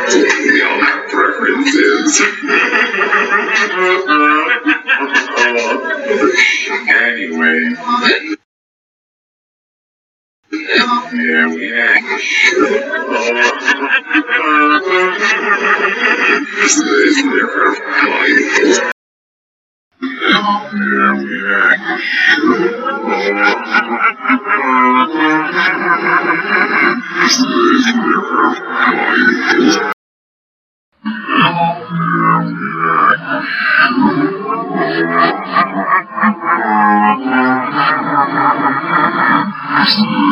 We all have preferences. Anyway. Yeah, we act. This is never fine. Yeah, we act. This is never fine. Yeah, we act.